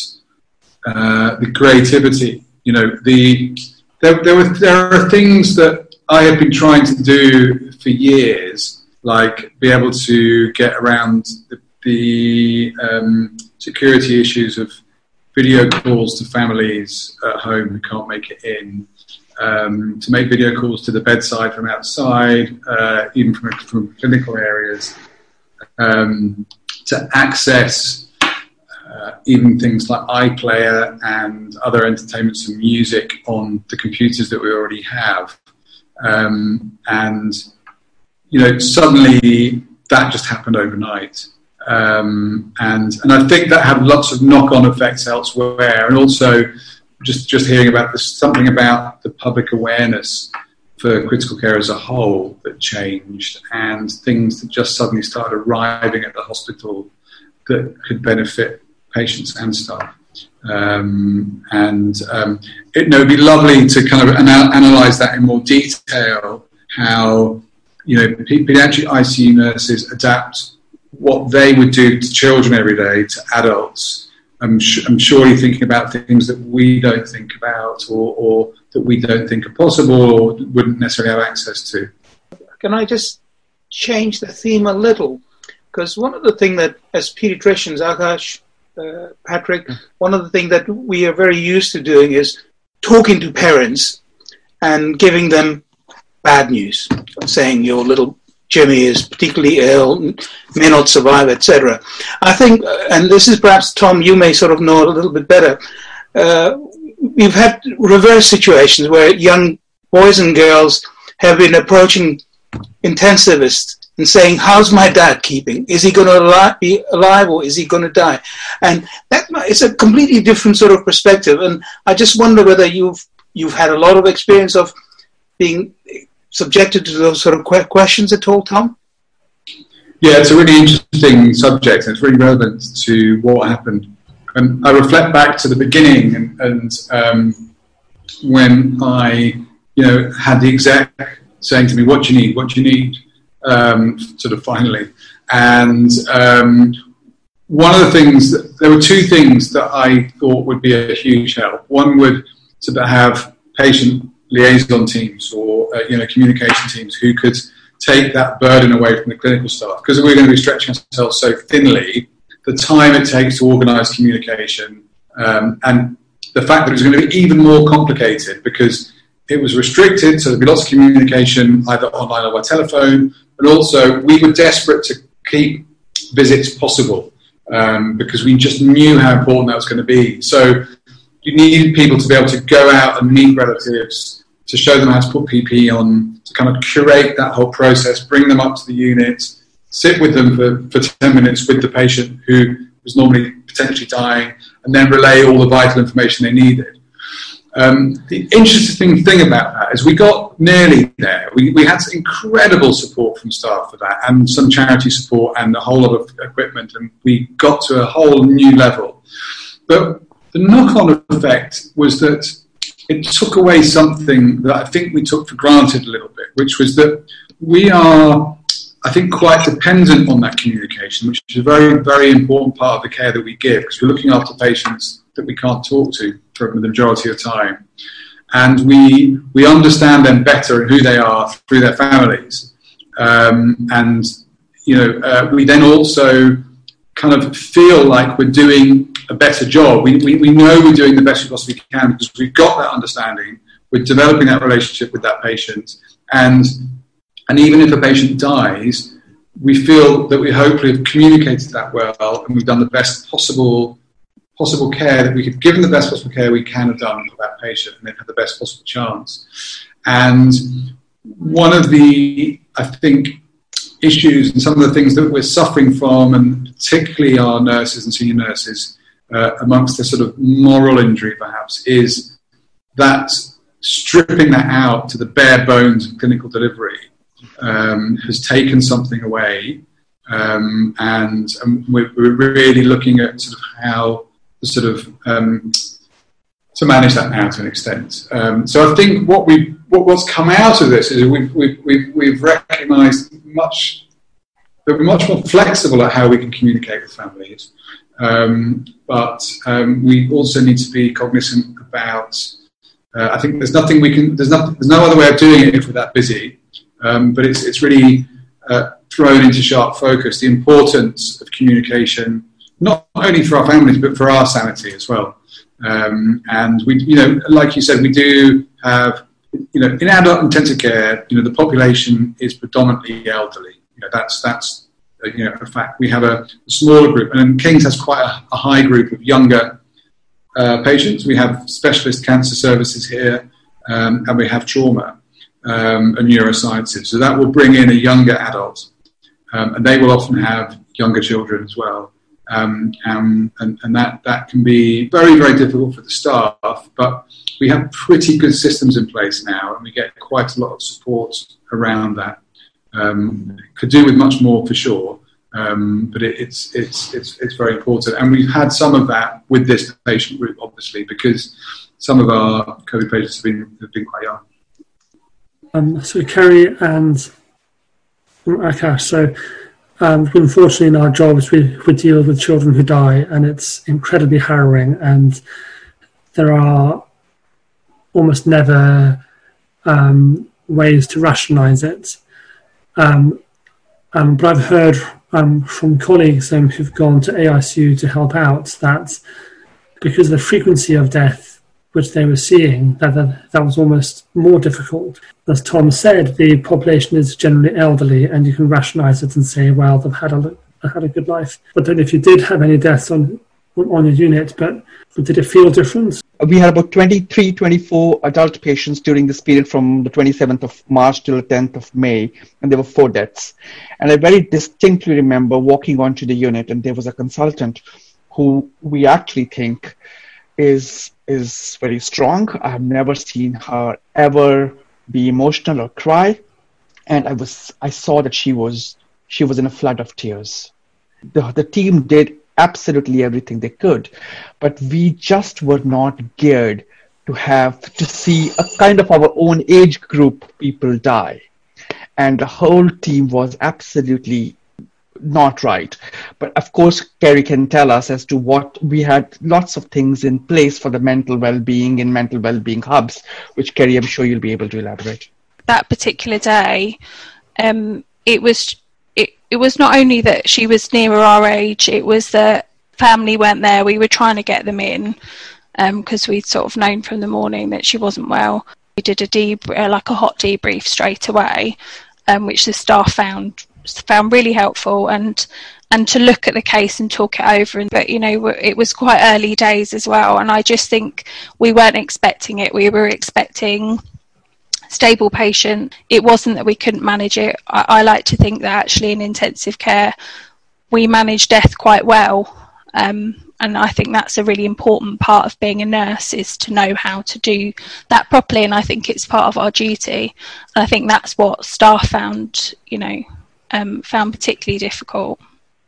uh, the creativity. You know, the there there were there are things that I have been trying to do for years, like be able to get around the, the um, security issues of video calls to families at home who can't make it in, um, to make video calls to the bedside from outside, uh, even from, from clinical areas, um, to access uh, even things like iPlayer and other entertainments and music on the computers that we already have. Um, and you know, suddenly that just happened overnight. Um, and and I think that had lots of knock-on effects elsewhere. And also just, just hearing about this, something about the public awareness for critical care as a whole that changed, and things that just suddenly started arriving at the hospital that could benefit patients and staff. Um, and um, it, you know, it'd be lovely to kind of anal- analyse that in more detail, how you know, paediatric I C U nurses adapt what they would do to children every day to adults. I'm, sh- I'm surely thinking about things that we don't think about, or, or that we don't think are possible, or wouldn't necessarily have access to.
Can I just change the theme a little? Because one of the things that, as paediatricians, Akash, uh, Patrick, one of the things that we are very used to doing is talking to parents and giving them bad news, saying your little Jimmy is particularly ill, may not survive, et cetera. I think, and this is perhaps, Tom, you may sort of know it a little bit better, uh, we've had reverse situations where young boys and girls have been approaching intensivists and saying, how's my dad keeping? Is he going to be alive or is he going to die? And that is a completely different sort of perspective. And I just wonder whether you've you've had a lot of experience of being subjected to those sort of questions at all, Tom?
Yeah, it's a really interesting subject, and it's really relevant to what happened. And I reflect back to the beginning, and, and um, when I, you know, had the exec saying to me, "What do you need? What do you need?" Um, sort of finally, and um, one of the things that, there were two things that I thought would be a huge help. One would to have patient liaison teams or uh, you know communication teams who could take that burden away from the clinical staff, because we're going to be stretching ourselves so thinly. The time it takes to organise communication um, and the fact that it was going to be even more complicated because it was restricted, so there'd be lots of communication either online or by telephone, but also we were desperate to keep visits possible um, because we just knew how important that was going to be. So you needed people to be able to go out and meet relatives, to show them how to put P P E on, to kind of curate that whole process, bring them up to the unit, sit with them for, for ten minutes with the patient who was normally potentially dying, and then relay all the vital information they needed. Um, the interesting thing about that is we got nearly there. We, we had incredible support from staff for that and some charity support and a whole lot of equipment, and we got to a whole new level. But the knock-on effect was that it took away something that I think we took for granted a little bit, which was that we are, I think, quite dependent on that communication, which is a very, very important part of the care that we give, because we're looking after patients that we can't talk to for the majority of the time. And we we understand them better and who they are through their families. Um, and, you know, uh, we then also kind of feel like we're doing a better job. We, we, we know we're doing the best we possibly can because we've got that understanding. We're developing that relationship with that patient. And And even if a patient dies, we feel that we hopefully have communicated that well and we've done the best possible possible care that we could, given the best possible care we can have done for that patient, and they've had the best possible chance. And one of the, I think, issues and some of the things that we're suffering from, and particularly our nurses and senior nurses, uh, amongst the sort of moral injury perhaps, is that stripping that out to the bare bones of clinical delivery Um, has taken something away, um, and, and we're, we're really looking at sort of how to sort of um, to manage that now to an extent. Um, so I think what we what, what's come out of this is we've we've we've, we've recognised much that we're much more flexible at how we can communicate with families, um, but um, we also need to be cognizant about. Uh, I think there's nothing we can. There's not. There's no other way of doing it if we're that busy. Um, but it's it's really uh, thrown into sharp focus the importance of communication, not only for our families but for our sanity as well. Um, and we, you know, like you said, we do have, you know, in adult intensive care, you know, the population is predominantly elderly. You know, that's that's uh, you know a fact. We have a, a smaller group, and King's has quite a, a high group of younger uh, patients. We have specialist cancer services here, um, and we have trauma. Um, and neurosciences. So that will bring in a younger adult, um, and they will often have younger children as well. Um, and, and, and that, that can be very, very difficult for the staff, but we have pretty good systems in place now, and we get quite a lot of support around that. Um, could do with much more for sure, um, but it, it's, it's, it's, it's very important. And we've had some of that with this patient group, obviously, because some of our COVID patients have been, have been quite young.
Um, so Kerry and Akash, so um, unfortunately in our jobs we, we deal with children who die, and it's incredibly harrowing, and there are almost never um, ways to rationalise it. Um, um, but I've heard um, from colleagues um, who've gone to A I C U to help out that because of the frequency of death which they were seeing, that, that that was almost more difficult. As Tom said, the population is generally elderly, and you can rationalise it and say, well, they've had a, had a good life. But then if you did have any deaths on on your unit, but, but did it feel different?
We had about twenty-three, twenty-four adult patients during this period from the twenty-seventh of March till the tenth of May, and there were four deaths. And I very distinctly remember walking onto the unit, and there was a consultant who we actually think is is very strong. I have never seen her ever be emotional or cry, and I was I saw that she was she was in a flood of tears. The the team did absolutely everything they could, but we just were not geared to have to see a kind of our own age group people die, and the whole team was absolutely not right. But of course, Kerry can tell us as to what we had lots of things in place for the mental well-being and mental well-being hubs, which Kerry, I'm sure you'll be able to elaborate.
That particular day, um, it was it, it was not only that she was nearer our age, it was that family weren't there. We were trying to get them in. because um, we'd sort of known from the morning that she wasn't well. We did a deb- uh, like a hot debrief straight away, um, which the staff found found really helpful, and and to look at the case and talk it over. And but you know, it was quite early days as well, and I just think we weren't expecting it. We were expecting stable patient. It wasn't that we couldn't manage it. I, I like to think that actually in intensive care we manage death quite well, um, and I think that's a really important part of being a nurse, is to know how to do that properly, and I think it's part of our duty, and I think that's what staff found, you know, um, found particularly difficult.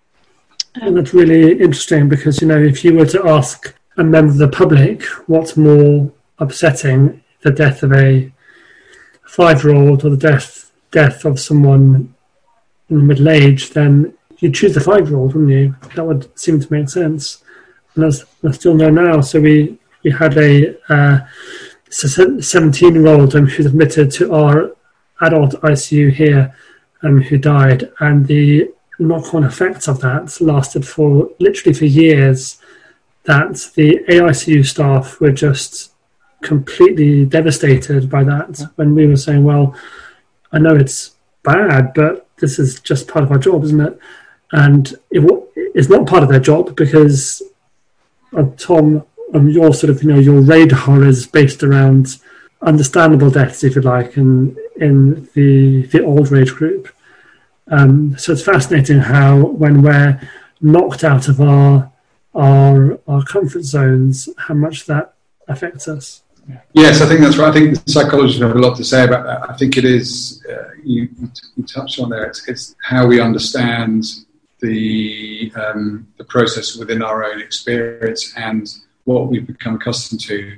Um,
and that's really interesting, because, you know, if you were to ask a member of the public what's more upsetting, the death of a five-year-old or the death death of someone in middle age, then you'd choose the five-year-old, wouldn't you? That would seem to make sense. And that's, I still know now. So we, we had a uh, seventeen-year-old um, who's admitted to our adult I C U here, um, who died, and the knock-on effects of that lasted for literally for years. That the A I C U staff were just completely devastated by that, when we were saying, well, I know it's bad, but this is just part of our job, isn't it? And it, it's not part of their job, because uh, Tom, um, your sort of, you know, your radar is based around understandable deaths, if you like, in in the the older age group. Um, so it's fascinating how, when we're knocked out of our our our comfort zones, how much that affects us.
Yes, I think that's right. I think the psychologists have a lot to say about that. I think it is, uh, you, you touched on there, it's, it's how we understand the um, the process within our own experience and what we've become accustomed to.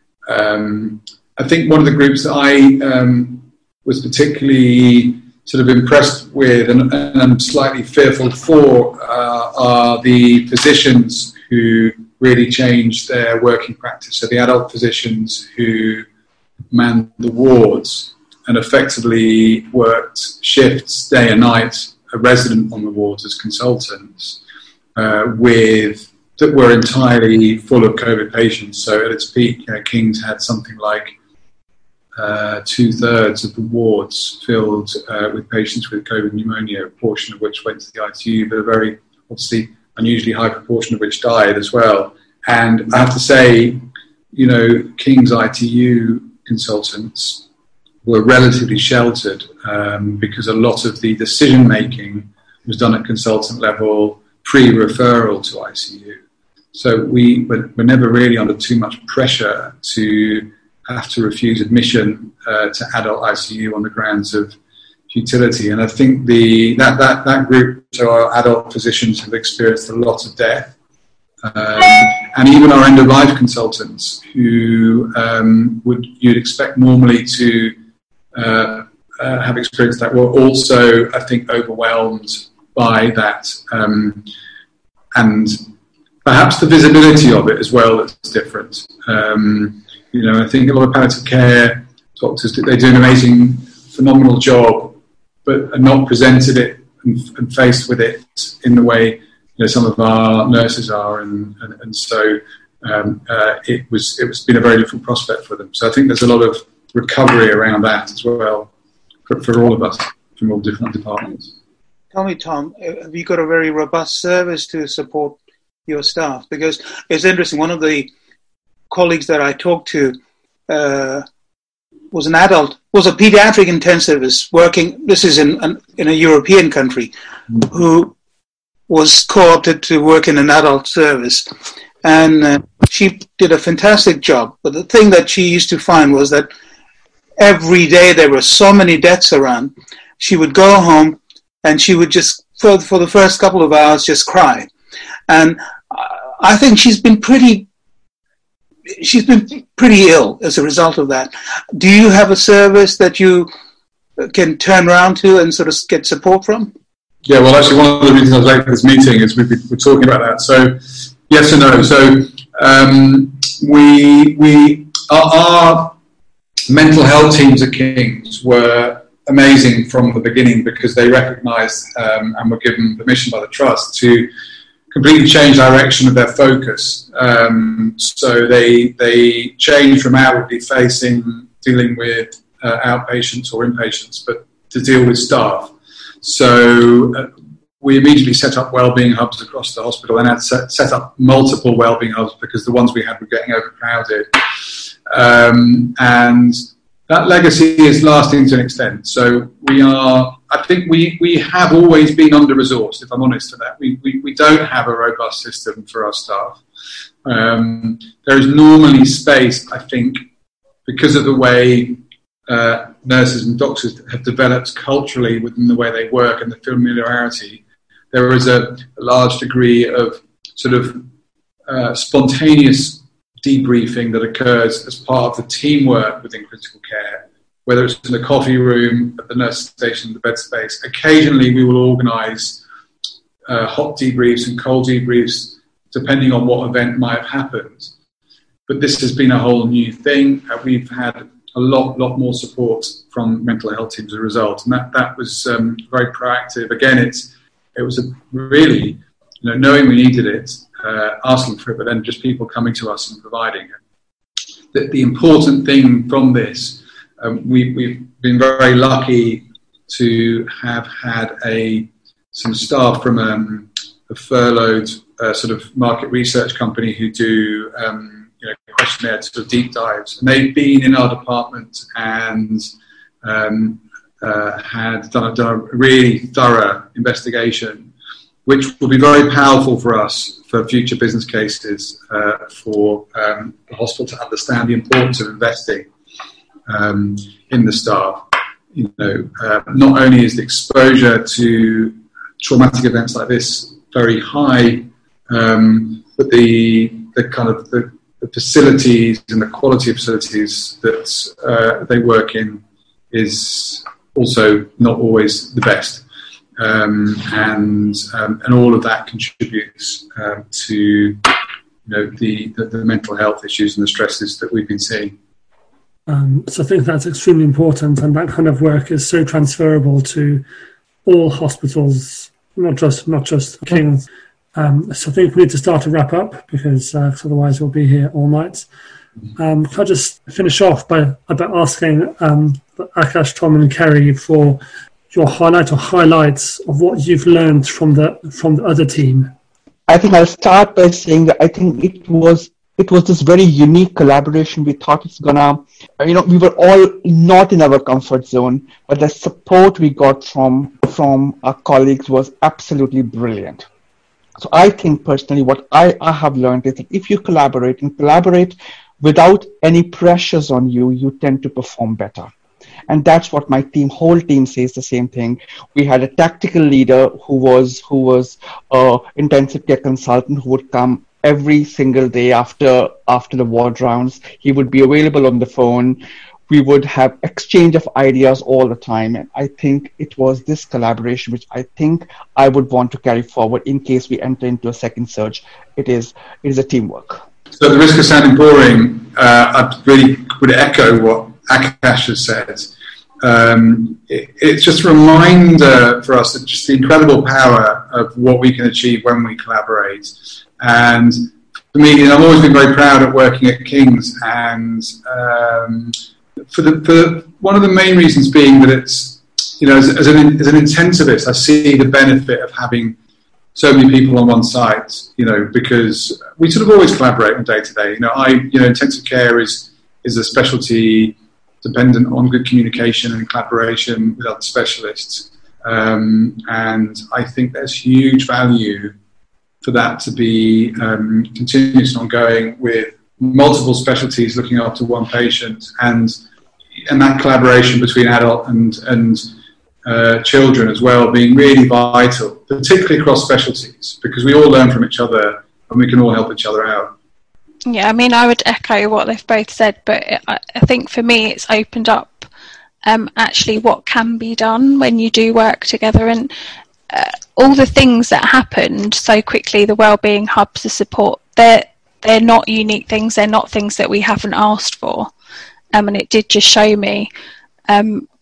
Um, I think one of the groups that I um, was particularly sort of impressed with and, and I'm slightly fearful for uh, are the physicians who really changed their working practice. So the adult physicians who manned the wards and effectively worked shifts day and night, a resident on the wards as consultants, uh, with that were entirely full of COVID patients. So at its peak, uh, King's had something like uh, two-thirds of the wards filled uh, with patients with COVID pneumonia, a portion of which went to the I C U, but a very, obviously, unusually high proportion of which died as well. And I have to say, you know, King's I T U consultants were relatively sheltered um, because a lot of the decision making was done at consultant level pre-referral to I C U. So we were, were never really under too much pressure to have to refuse admission uh, to adult I C U on the grounds of futility. And I think the that, that, that group, so our adult physicians, have experienced a lot of death. Um, and even our end-of-life consultants, who um, would you'd expect normally to uh, uh, have experienced that, were also, I think, overwhelmed by that, um, and perhaps the visibility of it as well is different. Um, you know, I think a lot of palliative care doctors, they do an amazing, phenomenal job, but are not presented it and, and faced with it in the way, you know, some of our nurses are, and, and, and so um, uh, it was it was been a very different prospect for them. So I think there's a lot of recovery around that as well for, for all of us from all different departments.
Tell me, Tom, have you got a very robust service to support your staff? Because it's interesting. One of the colleagues that I talked to uh, was an adult, was a pediatric intensivist working. This is in an, in a European country, mm-hmm. who was co-opted to work in an adult service, and uh, she did a fantastic job. But the thing that she used to find was that every day there were so many deaths around. She would go home and she would just, for, for the first couple of hours, just cry. And I think she's been pretty, she's been pretty ill as a result of that. Do you have a service that you can turn around to and sort of get support from?
Yeah, well, actually, one of the reasons I was late for this meeting is we we're talking about that. So, yes and no. So, um, we we our, our mental health teams at King's were amazing from the beginning because they recognised um, and were given permission by the trust to completely changed direction of their focus. Um, so they they changed from outwardly facing, dealing with uh, outpatients or inpatients, but to deal with staff. So uh, we immediately set up wellbeing hubs across the hospital and had set, set up multiple wellbeing hubs because the ones we had were getting overcrowded. Um, and that legacy is lasting to an extent. So we are, I think we, we have always been under-resourced, if I'm honest to that. We, we, we don't have a robust system for our staff. Um, there is normally space, I think, because of the way uh, nurses and doctors have developed culturally within the way they work and the familiarity. There is a, a large degree of sort of uh, spontaneous debriefing that occurs as part of the teamwork within critical care, whether it's in the coffee room, at the nurse station, the bed space. Occasionally we will organise uh, hot debriefs and cold debriefs depending on what event might have happened. But this has been a whole new thing. Uh, we've had a lot, lot more support from mental health teams as a result, and that, that was um, very proactive. Again, it's, it was a really, you know, knowing we needed it, Uh, asking for it, but then just people coming to us and providing it. The, the important thing from this, um, we, we've been very lucky to have had a some staff from um, a furloughed uh, sort of market research company who do um, you know, questionnaire sort of deep dives, and they've been in our department and um, uh, had done a, done a really thorough investigation, which will be very powerful for us for future business cases, uh, for um, the hospital to understand the importance of investing um, in the staff. You know, uh, not only is the exposure to traumatic events like this very high, um, but the the kind of the, the facilities and the quality of facilities that uh, they work in is also not always the best. Um, and um, and all of that contributes um, to you know the, the the mental health issues and the stresses that we've been seeing.
Um, so I think that's extremely important, and that kind of work is so transferable to all hospitals, not just not just King's. Um, so I think we need to start to wrap up because uh, otherwise we'll be here all night. Um, can I just finish off by about asking um, Akash, Tom, and Kerry for your highlight or highlights of what you've learned from the from the other team?
I think I'll start by saying that I think it was it was this very unique collaboration. We thought it's gonna, you know, we were all not in our comfort zone, but the support we got from from our colleagues was absolutely brilliant. So I think personally what I, I have learned is that if you collaborate and collaborate without any pressures on you, you tend to perform better. And that's what my team, whole team says the same thing. We had a tactical leader who was who was a intensive care consultant who would come every single day after after the ward rounds. He would be available on the phone. We would have exchange of ideas all the time. And I think it was this collaboration which I think I would want to carry forward in case we enter into a second surge. It is it is a teamwork.
So at the risk of sounding boring, uh, I really would echo what Akash has said. Um, it, it's just a reminder for us of just the incredible power of what we can achieve when we collaborate. And for me, and I've always been very proud at working at King's, and um, for the for one of the main reasons being that it's, you know, as, as an as an intensivist, I see the benefit of having so many people on one site, you know, because we sort of always collaborate on day to day. You know, I, you know, intensive care is is a specialty dependent on good communication and collaboration with other specialists. Um, and I think there's huge value for that to be um, continuous and ongoing with multiple specialties looking after one patient, and and that collaboration between adult and, and uh, children as well being really vital, particularly across specialties, because we all learn from each other and we can all help each other out.
Yeah, I mean, I would echo what they've both said, but I, I think for me it's opened up um, actually what can be done when you do work together, and uh, all the things that happened so quickly, the wellbeing hubs, the support, they're, they're not unique things, they're not things that we haven't asked for, um, and it did just show me um,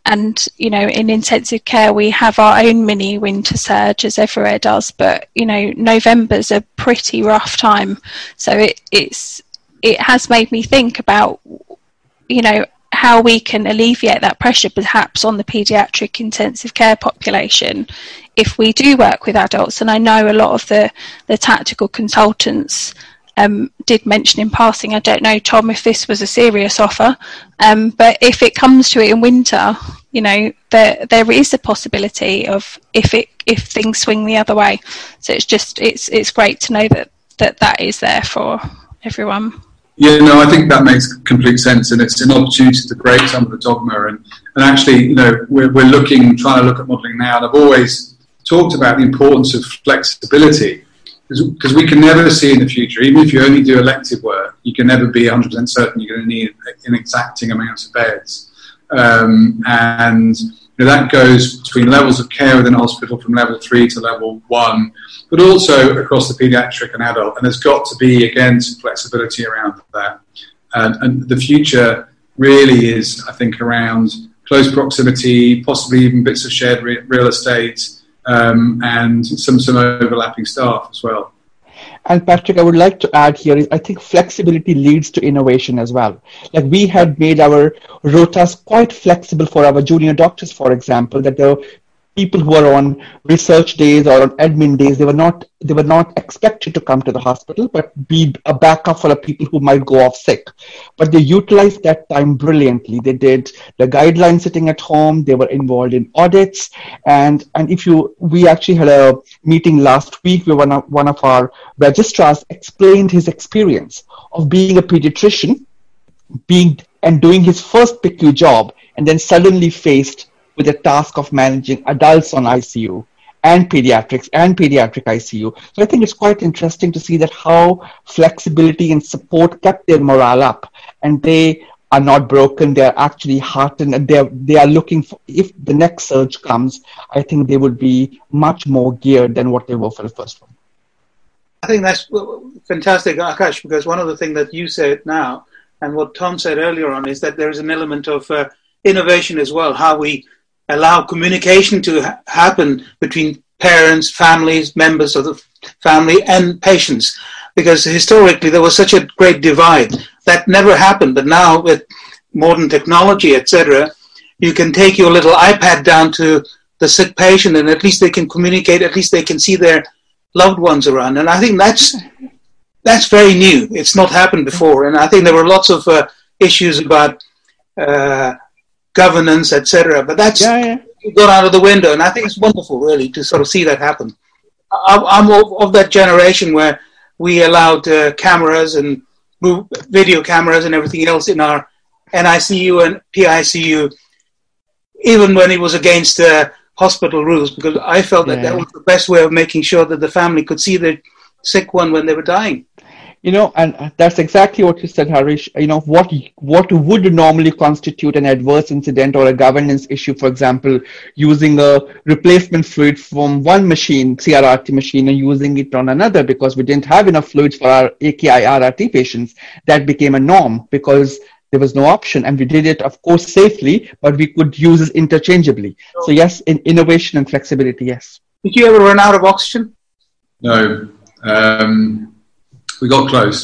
and, you know, in intensive care, we have our own mini winter surge, as everywhere does. But, you know, November's a pretty rough time. So it, it's, it has made me think about, you know, how we can alleviate that pressure perhaps on the paediatric intensive care population if we do work with adults. And I know a lot of the, the tactical consultants Um, did mention in passing, I don't know, Tom, if this was a serious offer, um, but if it comes to it in winter, you know, there there is a possibility of if it if things swing the other way. So it's just it's it's great to know that that, that is there for everyone.
Yeah, no, I think that makes complete sense, and it's an opportunity to break some of the dogma. And, and actually, you know, we're we're looking, trying to look at modelling now, and I've always talked about the importance of flexibility. Because we can never see in the future, even if you only do elective work, you can never be one hundred percent certain you're going to need an exacting amount of beds. Um, and you know, that goes between levels of care within a hospital from level three to level one, but also across the paediatric and adult. And there's got to be, again, some flexibility around that. And, and the future really is, I think, around close proximity, possibly even bits of shared re- real estate, Um, and some, some overlapping staff as well.
And Patrick, I would like to add here is I think flexibility leads to innovation as well. Like we had made our rotas quite flexible for our junior doctors, for example, that there were people who are on research days or on admin days, they were not they were not expected to come to the hospital, but be a backup for the people who might go off sick. But they utilized that time brilliantly. They did the guideline sitting at home. They were involved in audits. And, and if you, we actually had a meeting last week where one of, one of our registrars explained his experience of being a pediatrician, being and doing his first P I C U job, and then suddenly faced with the task of managing adults on I C U and pediatrics and pediatric I C U. So I think it's quite interesting to see that how flexibility and support kept their morale up, and they are not broken. They're actually heartened, and they're, they are looking for, if the next surge comes, I think they would be much more geared than what they were for the first one.
I think that's fantastic, Akash, because one of the things that you said now and what Tom said earlier on is that there is an element of uh, innovation as well, how we allow communication to ha- happen between parents, families, members of the family and patients. Because historically there was such a great divide. That never happened. But now with modern technology, et cetera, you can take your little iPad down to the sick patient and at least they can communicate, at least they can see their loved ones around. And I think that's that's very new. It's not happened before. And I think there were lots of uh, issues about uh, governance, et cetera. But that's yeah, yeah. gone out of the window, and I think it's wonderful, really, to sort of see that happen. I'm of, of that generation where we allowed uh, cameras and video cameras and everything else in our N I C U and P I C U, even when it was against uh, hospital rules, because I felt that yeah. that was the best way of making sure that the family could see their sick one when they were dying.
You know, and that's exactly what you said, Harish. You know, what what would normally constitute an adverse incident or a governance issue, for example, using a replacement fluid from one machine, C R R T machine, and using it on another because we didn't have enough fluids for our A K I R R T patients, that became a norm because there was no option. And we did it, of course, safely, but we could use it interchangeably. So yes, in innovation and flexibility, yes.
Did you ever run out of oxygen?
No. Um... We got close,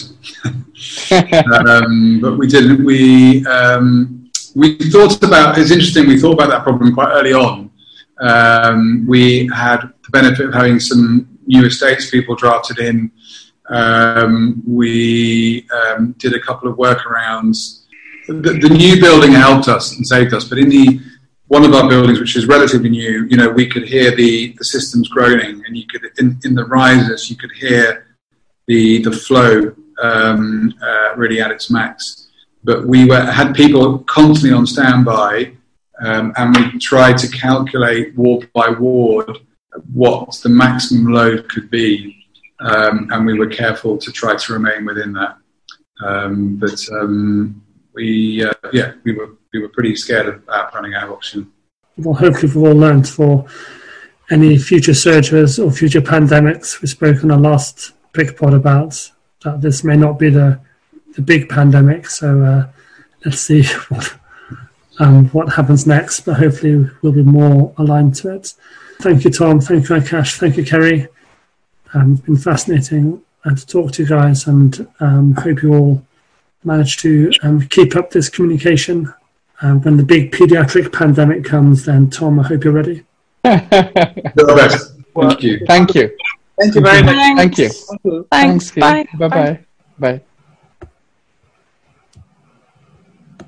um, but we didn't. We um, we thought about. It's interesting. We thought about that problem quite early on. Um, we had the benefit of having some new estates people drafted in. Um, we um, did a couple of workarounds. The, the new building helped us and saved us, but in the one of our buildings, which is relatively new, you know, we could hear the the systems groaning, and you could in, in the risers you could hear the the flow um, uh, really at its max. But we were, had people constantly on standby, um, and we tried to calculate ward by ward what the maximum load could be, um, and we were careful to try to remain within that. Um, but um, we, uh, yeah, we were we were pretty scared about running out of oxygen.
Well, hopefully we've all learned for any future surges or future pandemics. We spoke on our last PICPod about that this may not be the the big pandemic, so uh, let's see what um, what happens next, but hopefully we'll be more aligned to it. Thank you, Tom. Thank you, Akash. Thank you, Kerry. Um, it's been fascinating uh, to talk to you guys, and um, hope you all manage to um, keep up this communication. Uh, when the big pediatric pandemic comes, then Tom, I hope you're ready.
The best. Thank you.
Thank you.
Thank you very much.
Thank you.
Thank you.
Thanks.
Thank you.
Bye.
Bye-bye. Bye.